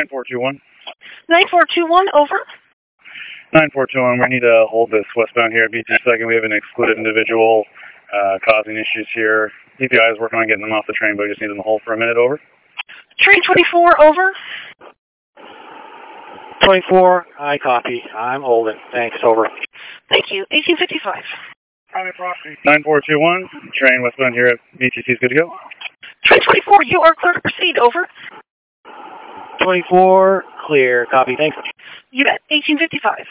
9421. 9421, over. 9421, we need to hold this westbound here at BT Second. We have an excluded individual causing issues here. DPI is working on getting them off the train, but we just need them to hold for a minute, over. Train 24, over. 24, I copy. I'm holding. Thanks, over. Thank you. 1855. 9421, train westbound here at BTC is good to go. Train 24, you are clear to proceed, over. 24, clear. Copy, thanks. You bet. 1855.